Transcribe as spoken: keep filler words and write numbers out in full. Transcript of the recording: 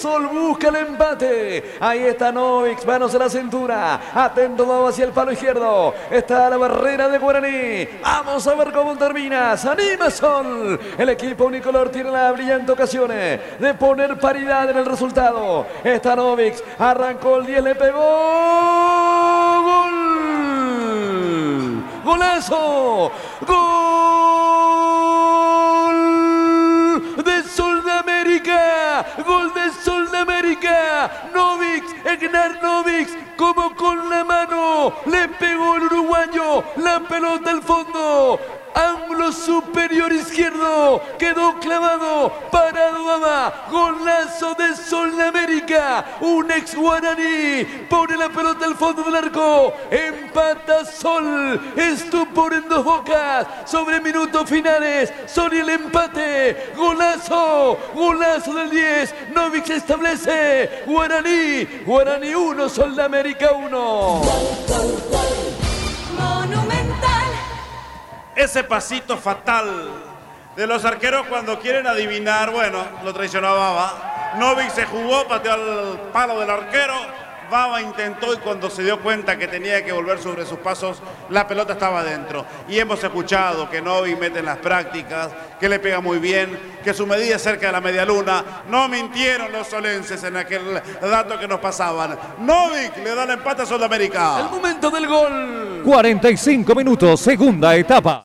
Sol busca el empate. Ahí está Novik, manos a la cintura. Atento hacia el palo izquierdo. Está la barrera de Guaraní. Vamos a ver cómo termina. Se anima Sol. El equipo unicolor tiene la brillante ocasión de poner paridad en el resultado. Está Novik. Arrancó el diez, le pegó. ¡Gol! ¡Golazo! ¡Gol de Sol de América! ¡Gol de Sol de América! Novik, Egnar Novik, como con la mano, le pegó el uruguayo la pelota al fondo. Ángulo superior izquierdo, quedó clavado, parado Baba, golazo de Sol de América, un ex Guaraní, pone la pelota al fondo del arco, empata Sol, estupor en dos bocas, sobre minutos finales, Sol y el empate, golazo, golazo del diez, Novik se establece, Guaraní, Guaraní uno, Sol de América uno. Monumental. Ese pasito fatal de los arqueros cuando quieren adivinar, bueno, lo traicionó Baba. Novik se jugó, pateó al palo del arquero. Baba intentó y cuando se dio cuenta que tenía que volver sobre sus pasos, la pelota estaba adentro. Y hemos escuchado que Novik mete en las prácticas, que le pega muy bien, que su medida es cerca de la media luna. No mintieron los solenses en aquel dato que nos pasaban. Novik le da el empate a Sol de América. El momento del gol. cuarenta y cinco minutos, segunda etapa.